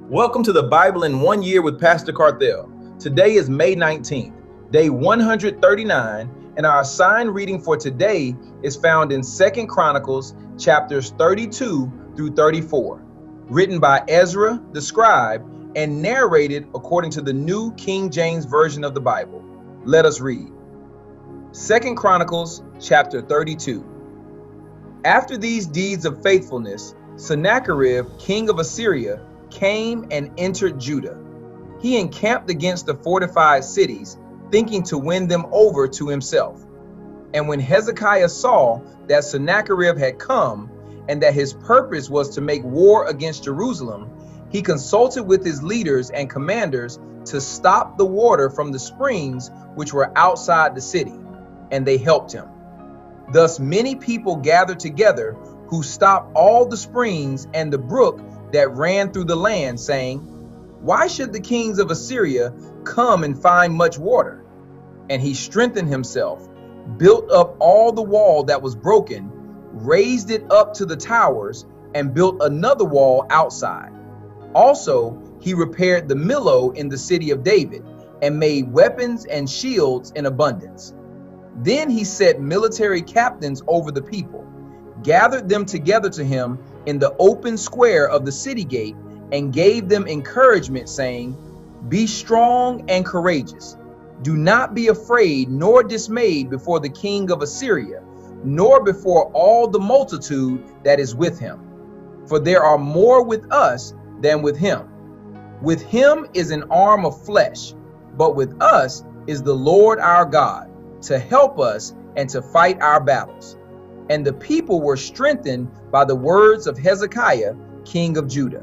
Welcome to the Bible in 1 year with Pastor Carthel. Today is May 19th, day 139, and our assigned reading for today is found in 2 Chronicles chapters 32 through 34, written by Ezra the scribe and narrated according to the New King James Version of the Bible. Let us read. 2 Chronicles chapter 32. After these deeds of faithfulness, Sennacherib, king of Assyria, came and entered Judah. He encamped against the fortified cities, thinking to win them over to himself. And when Hezekiah saw that Sennacherib had come, and that his purpose was to make war against Jerusalem, he consulted with his leaders and commanders to stop the water from the springs which were outside the city, and they helped him. Thus many people gathered together, who stopped all the springs and the brook that ran through the land, saying, "Why should the kings of Assyria come and find much water?" And he strengthened himself, built up all the wall that was broken, raised it up to the towers, and built another wall outside. Also, he repaired the Millo in the city of David, and made weapons and shields in abundance. Then he set military captains over the people, gathered them together to him in the open square of the city gate, and gave them encouragement, saying, "Be strong and courageous. Do not be afraid nor dismayed before the king of Assyria, nor before all the multitude that is with him. For there are more with us than with him. With him is an arm of flesh, but with us is the Lord our God, to help us and to fight our battles." And the people were strengthened by the words of Hezekiah, king of Judah.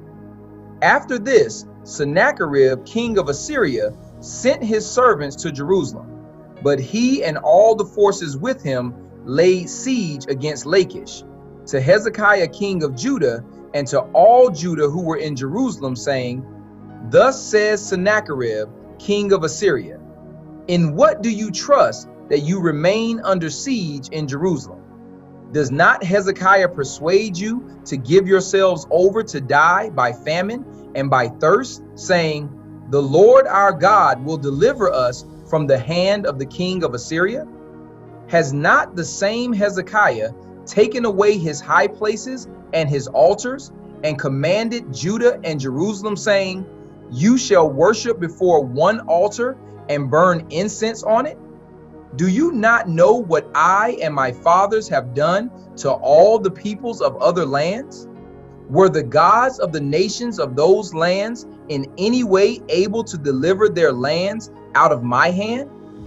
After this, Sennacherib, king of Assyria, sent his servants to Jerusalem, but he and all the forces with him laid siege against Lachish, to Hezekiah, king of Judah, and to all Judah who were in Jerusalem, saying, "Thus says Sennacherib, king of Assyria, in what do you trust that you remain under siege in Jerusalem? Does not Hezekiah persuade you to give yourselves over to die by famine and by thirst, saying, 'The Lord our God will deliver us from the hand of the king of Assyria'? Has not the same Hezekiah taken away his high places and his altars, and commanded Judah and Jerusalem, saying, 'You shall worship before one altar and burn incense on it'? Do you not know what I and my fathers have done to all the peoples of other lands? Were the gods of the nations of those lands in any way able to deliver their lands out of my hand?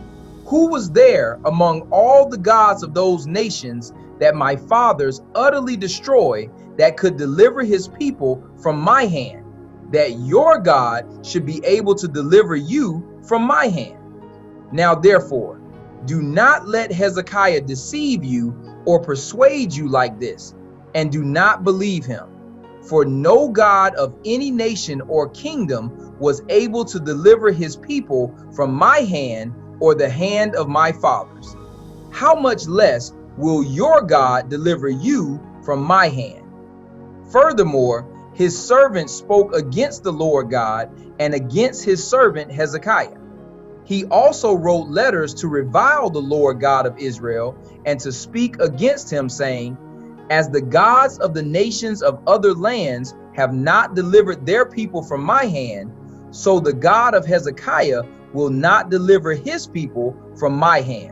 Who was there among all the gods of those nations that my fathers utterly destroyed that could deliver his people from my hand, that your God should be able to deliver you from my hand? Now therefore, do not let Hezekiah deceive you or persuade you like this, and do not believe him. For no God of any nation or kingdom was able to deliver his people from my hand or the hand of my fathers. How much less will your God deliver you from my hand?" Furthermore, his servant spoke against the Lord God and against his servant Hezekiah. He also wrote letters to revile the Lord God of Israel and to speak against him, saying, "As the gods of the nations of other lands have not delivered their people from my hand, so the God of Hezekiah will not deliver his people from my hand."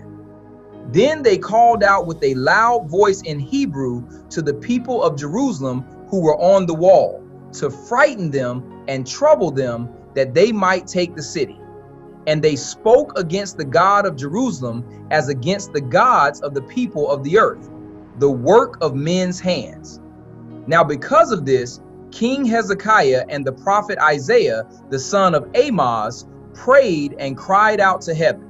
Then they called out with a loud voice in Hebrew to the people of Jerusalem who were on the wall, to frighten them and trouble them, that they might take the city. And they spoke against the God of Jerusalem as against the gods of the people of the earth, the work of men's hands. Now because of this, King Hezekiah and the prophet Isaiah, the son of Amoz, prayed and cried out to heaven.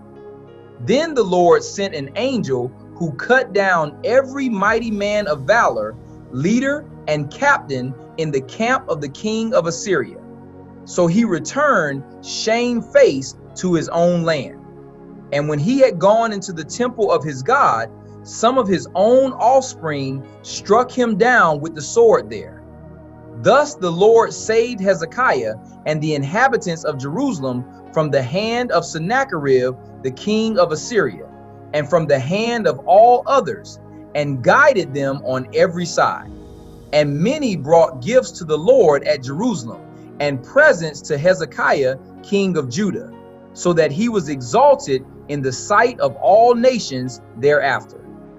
Then the Lord sent an angel who cut down every mighty man of valor, leader and captain in the camp of the king of Assyria. So he returned shamefaced to his own land. And when he had gone into the temple of his God, some of his own offspring struck him down with the sword there. Thus the Lord saved Hezekiah and the inhabitants of Jerusalem from the hand of Sennacherib, the king of Assyria, and from the hand of all others, and guided them on every side. And many brought gifts to the Lord at Jerusalem, and presents to Hezekiah, king of Judah, so that he was exalted in the sight of all nations thereafter.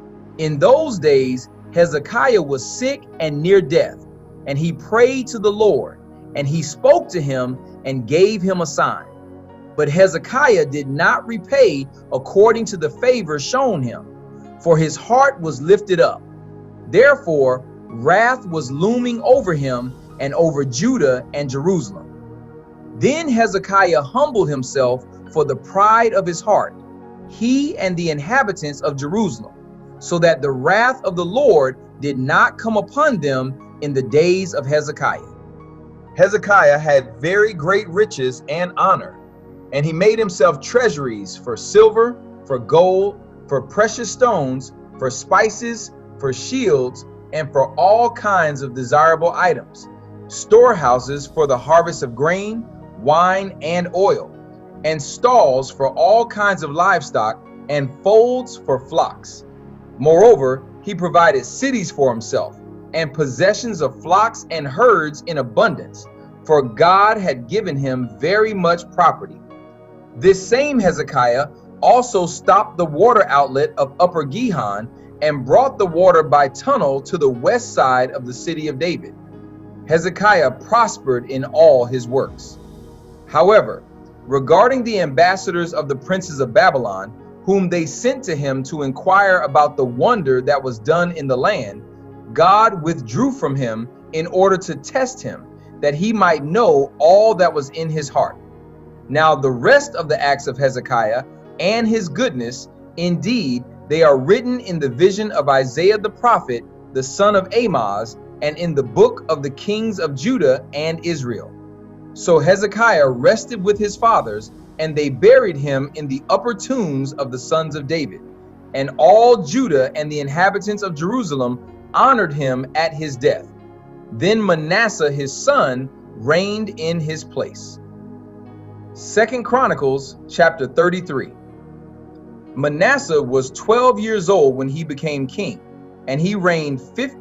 In those days Hezekiah was sick and near death, and he prayed to the Lord, and he spoke to him and gave him a sign. But Hezekiah did not repay according to the favor shown him, for his heart was lifted up. Therefore wrath was looming over him and over Judah and Jerusalem. Then Hezekiah humbled himself for the pride of his heart, he and the inhabitants of Jerusalem, so that the wrath of the Lord did not come upon them in the days of Hezekiah. Hezekiah had very great riches and honor, and he made himself treasuries for silver, for gold, for precious stones, for spices, for shields, and for all kinds of desirable items, storehouses for the harvest of grain, wine, and oil, and stalls for all kinds of livestock, and folds for flocks. Moreover, he provided cities for himself, and possessions of flocks and herds in abundance, for God had given him very much property. This same Hezekiah also stopped the water outlet of Upper Gihon, and brought the water by tunnel to the west side of the city of David. Hezekiah prospered in all his works. However, regarding the ambassadors of the princes of Babylon, whom they sent to him to inquire about the wonder that was done in the land, God withdrew from him in order to test him, that he might know all that was in his heart. Now the rest of the acts of Hezekiah and his goodness, indeed, they are written in the vision of Isaiah the prophet, the son of Amoz, and in the book of the kings of Judah and Israel. So Hezekiah rested with his fathers, and they buried him in the upper tombs of the sons of David. And all Judah and the inhabitants of Jerusalem honored him at his death. Then Manasseh his son reigned in his place. 2 Chronicles chapter 33. Manasseh was 12 years old when he became king, and he reigned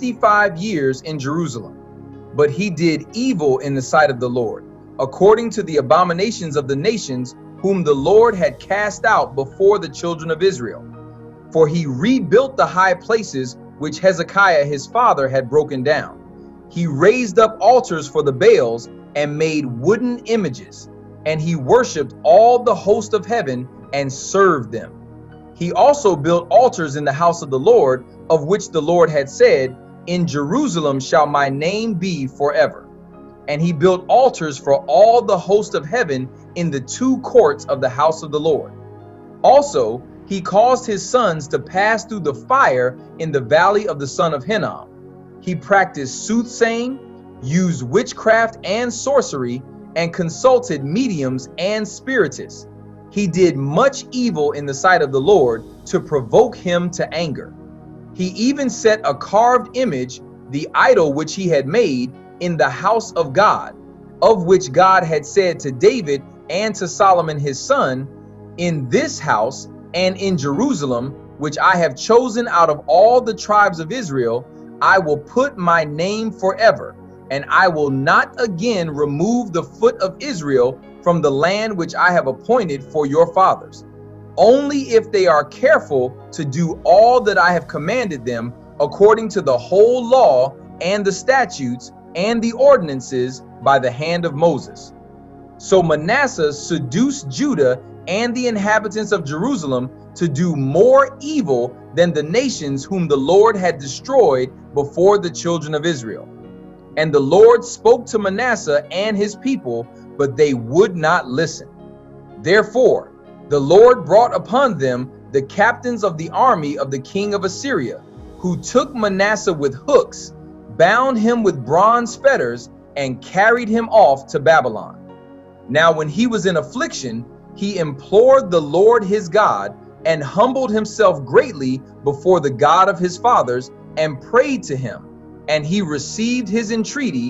55 years in Jerusalem. But he did evil in the sight of the Lord, according to the abominations of the nations whom the Lord had cast out before the children of Israel. For he rebuilt the high places which Hezekiah his father had broken down. He raised up altars for the Baals and made wooden images, and he worshipped all the host of heaven and served them. He also built altars in the house of the Lord, of which the Lord had said, "In Jerusalem shall my name be forever." And he built altars for all the host of heaven in the two courts of the house of the Lord. Also, he caused his sons to pass through the fire in the valley of the son of Hinnom. He practiced soothsaying, used witchcraft and sorcery, and consulted mediums and spiritists. He did much evil in the sight of the Lord to provoke him to anger. He even set a carved image, the idol which he had made, in the house of God, of which God had said to David and to Solomon his son, "In this house and in Jerusalem, which I have chosen out of all the tribes of Israel, I will put my name forever, and I will not again remove the foot of Israel from the land which I have appointed for your fathers, only if they are careful to do all that I have commanded them according to the whole law and the statutes and the ordinances by the hand of Moses." So Manasseh seduced Judah and the inhabitants of Jerusalem to do more evil than the nations whom the Lord had destroyed before the children of Israel. And the Lord spoke to Manasseh and his people, but they would not listen. Therefore, the Lord brought upon them the captains of the army of the king of Assyria, who took Manasseh with hooks, bound him with bronze fetters, and carried him off to Babylon. Now when he was in affliction, he implored the Lord his God, and humbled himself greatly before the God of his fathers, and prayed to him. And he received his entreaty,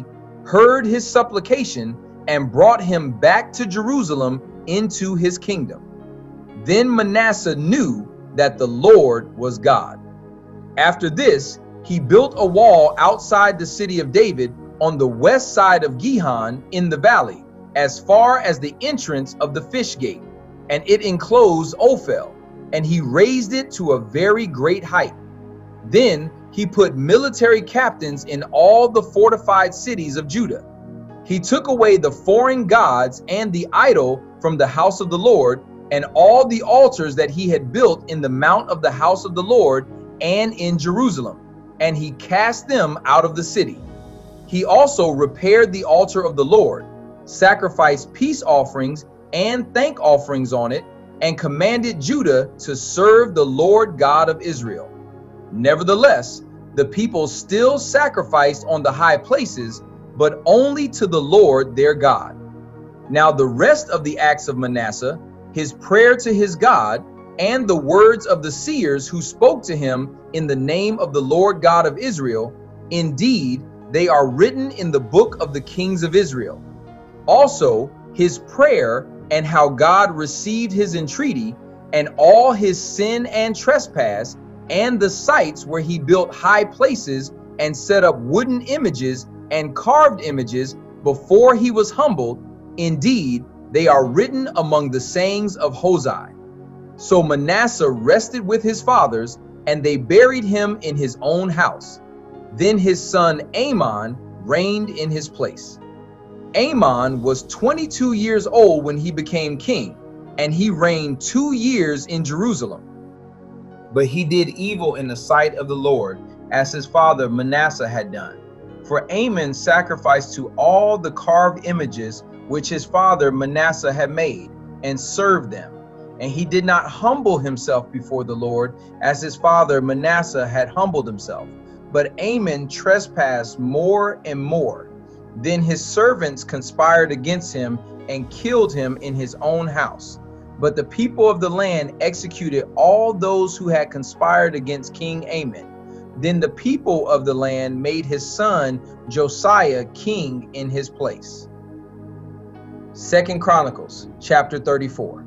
heard his supplication, and brought him back to Jerusalem into his kingdom. Then Manasseh knew that the Lord was God. After this, he built a wall outside the city of David on the west side of Gihon in the valley, as far as the entrance of the fish gate, and it enclosed Ophel, and he raised it to a very great height. Then he put military captains in all the fortified cities of Judah. He took away the foreign gods and the idol from the house of the Lord, and all the altars that he had built in the mount of the house of the Lord and in Jerusalem, and he cast them out of the city. He also repaired the altar of the Lord, sacrificed peace offerings and thank offerings on it, and commanded Judah to serve the Lord God of Israel. Nevertheless, the people still sacrificed on the high places, but only to the Lord their God. Now the rest of the acts of Manasseh, his prayer to his God, and the words of the seers who spoke to him in the name of the Lord God of Israel, indeed, they are written in the book of the kings of Israel. Also, his prayer and how God received his entreaty, and all his sin and trespass, and the sites where he built high places and set up wooden images and carved images before he was humbled, indeed, they are written among the sayings of Hosea. So Manasseh rested with his fathers, and they buried him in his own house. Then his son Amon reigned in his place. Amon was 22 years old when he became king, and he reigned 2 years in Jerusalem. But he did evil in the sight of the Lord, as his father Manasseh had done. For Amon sacrificed to all the carved images which his father Manasseh had made, and served them. And he did not humble himself before the Lord, as his father Manasseh had humbled himself. But Amon trespassed more and more. Then his servants conspired against him and killed him in his own house. But the people of the land executed all those who had conspired against King Amon. Then the people of the land made his son Josiah king in his place. 2 Chronicles chapter 34.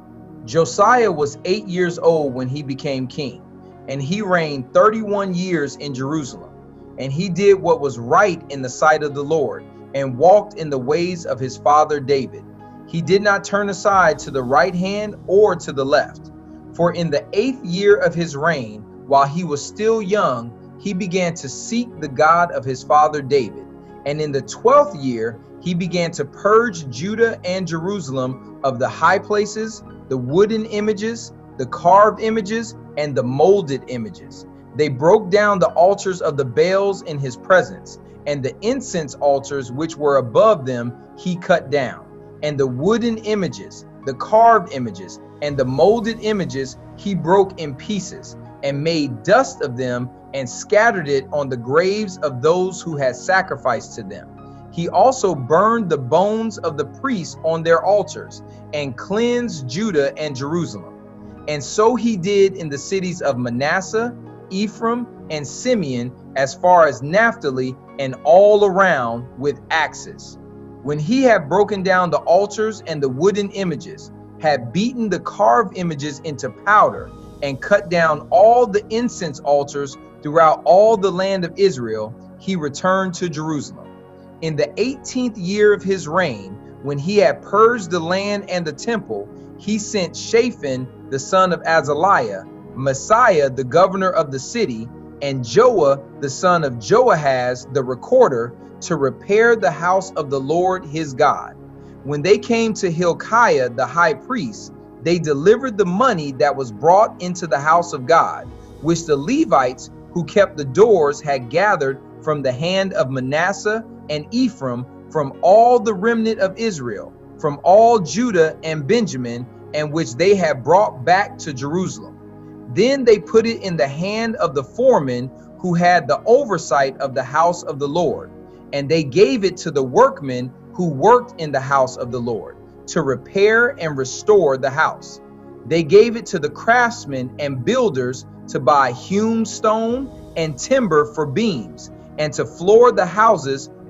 Josiah was 8 years old when he became king, and he reigned 31 years in Jerusalem. And he did what was right in the sight of the Lord, and walked in the ways of his father David. He did not turn aside to the right hand or to the left. For in the 8th year of his reign, while he was still young, he began to seek the God of his father David. And in the 12th year, he began to purge Judah and Jerusalem of the high places, the wooden images, the carved images, and the molded images. They broke down the altars of the Baals in his presence, and the incense altars which were above them he cut down. And the wooden images, the carved images, and the molded images he broke in pieces, and made dust of them, and scattered it on the graves of those who had sacrificed to them. He also burned the bones of the priests on their altars, and cleansed Judah and Jerusalem. And so he did in the cities of Manasseh, Ephraim, and Simeon, as far as Naphtali, and all around with axes. When he had broken down the altars and the wooden images, had beaten the carved images into powder, and cut down all the incense altars throughout all the land of Israel, he returned to Jerusalem. In the 18th year of his reign, when he had purged the land and the temple, he sent Shaphan the son of Azaliah, Messiah the governor of the city, and Joah the son of Joahaz the recorder, to repair the house of the Lord his God. When they came to Hilkiah the high priest, they delivered the money that was brought into the house of God, which the Levites who kept the doors had gathered from the hand of Manasseh and Ephraim, from all the remnant of Israel, from all Judah and Benjamin, and which they had brought back to Jerusalem. Then they put it in the hand of the foreman who had the oversight of the house of the Lord, and they gave it to the workmen who worked in the house of the Lord, to repair and restore the house. They gave it to the craftsmen and builders to buy hewn stone and timber for beams, and to floor the houses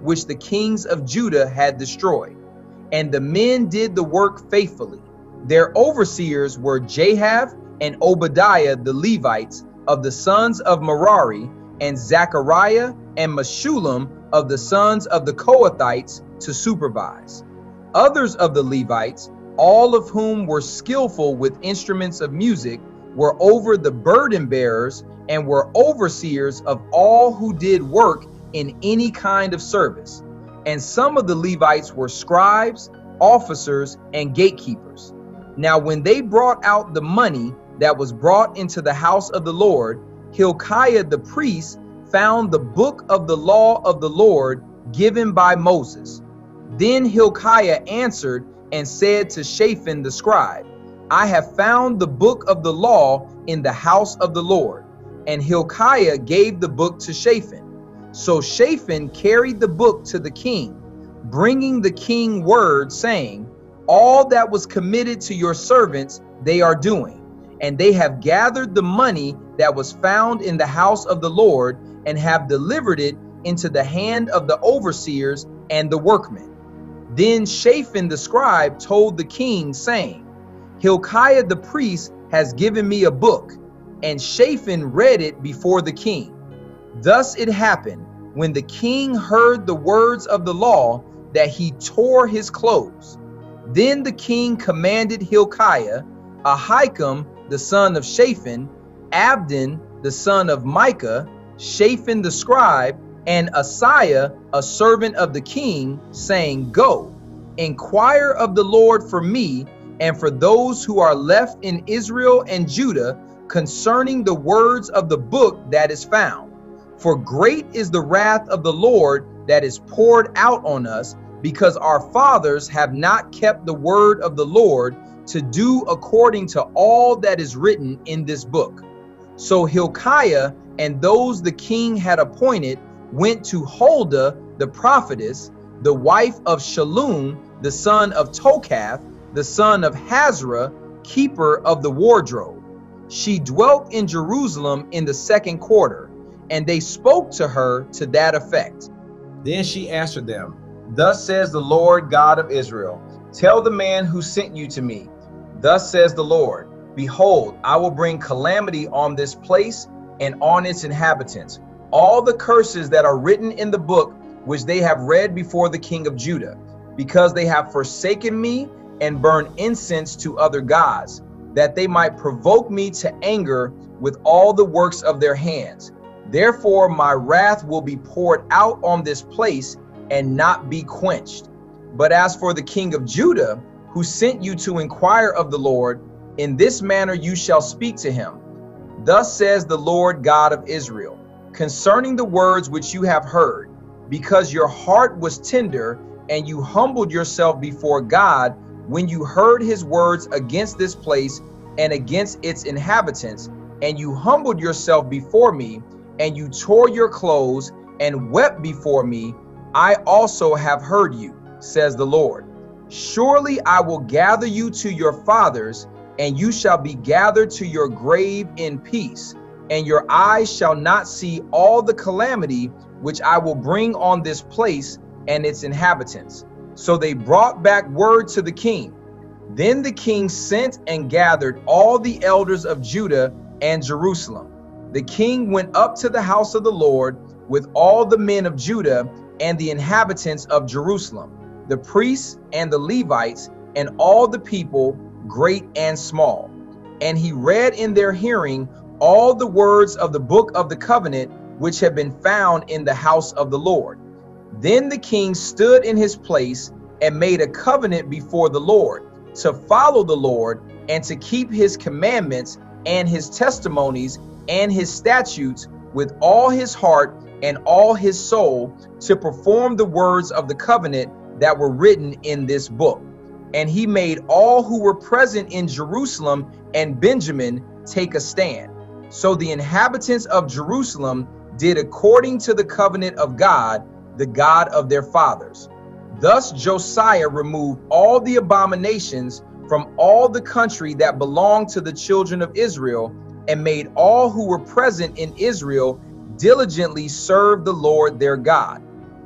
which the kings of Judah had destroyed. And the men did the work faithfully. Their overseers were Jahav and Obadiah the Levites of the sons of Merari, and Zechariah and Meshullam of the sons of the Kohathites to supervise. Others of the Levites, all of whom were skillful with instruments of music, were over the burden bearers and were overseers of all who did work in any kind of service. And some of the Levites were scribes, officers, and gatekeepers. Now when they brought out the money that was brought into the house of the Lord, Hilkiah the priest found the book of the law of the Lord given by Moses. Then Hilkiah answered and said to Shaphan the scribe, I have found the book of the law in the house of the Lord. And Hilkiah gave the book to Shaphan. So Shaphan carried the book to the king, bringing the king word, saying, all that was committed to your servants they are doing, and they have gathered the money that was found in the house of the Lord, and have delivered it into the hand of the overseers and the workmen. Then Shaphan the scribe told the king, saying, Hilkiah the priest has given me a book. And Shaphan read it before the king. Thus it happened, when the king heard the words of the law, that he tore his clothes. Then the king commanded Hilkiah, Ahikam the son of Shaphan, Abdon the son of Micah, Shaphan the scribe, and Asaiah, a servant of the king, saying, Go, inquire of the Lord for me and for those who are left in Israel and Judah concerning the words of the book that is found. For great is the wrath of the Lord that is poured out on us, because our fathers have not kept the word of the Lord to do according to all that is written in this book. So Hilkiah and those the king had appointed went to Huldah the prophetess, the wife of Shallum, the son of Tokath, the son of Hazra, keeper of the wardrobe. She dwelt in Jerusalem in the second quarter, and they spoke to her to that effect. Then she answered them, Thus says the Lord God of Israel, tell the man who sent you to me, Thus says the Lord, Behold, I will bring calamity on this place and on its inhabitants, all the curses that are written in the book which they have read before the king of Judah, because they have forsaken me and burned incense to other gods, that they might provoke me to anger with all the works of their hands. Therefore my wrath will be poured out on this place and not be quenched. But as for the king of Judah, who sent you to inquire of the Lord, in this manner you shall speak to him. Thus says the Lord God of Israel, concerning the words which you have heard, because your heart was tender, and you humbled yourself before God when you heard his words against this place and against its inhabitants, and you humbled yourself before me, and you tore your clothes and wept before me, I also have heard you, says the Lord. Surely I will gather you to your fathers, and you shall be gathered to your grave in peace, and your eyes shall not see all the calamity which I will bring on this place and its inhabitants. So they brought back word to the king. Then the king sent and gathered all the elders of Judah and Jerusalem. The king went up to the house of the Lord with all the men of Judah and the inhabitants of Jerusalem, the priests and the Levites, and all the people, great and small. And he read in their hearing all the words of the book of the covenant which had been found in the house of the Lord. Then the king stood in his place and made a covenant before the Lord to follow the Lord and to keep his commandments and his testimonies and his statutes with all his heart and all his soul, to perform the words of the covenant that were written in this book. And he made all who were present in Jerusalem and Benjamin take a stand. So the inhabitants of Jerusalem did according to the covenant of God, the God of their fathers. Thus Josiah removed all the abominations from all the country that belonged to the children of Israel, and made all who were present in Israel diligently serve the Lord their God.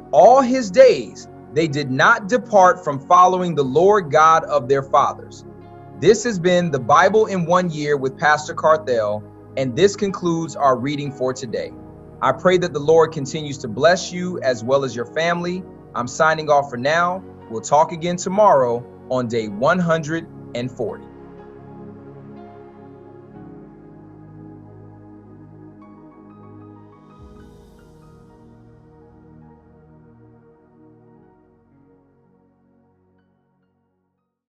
All his days, they did not depart from following the Lord God of their fathers. This has been the Bible in 1 year with Pastor Carthel, and this concludes our reading for today. I pray that the Lord continues to bless you as well as your family. I'm signing off for now. We'll talk again tomorrow on day 140.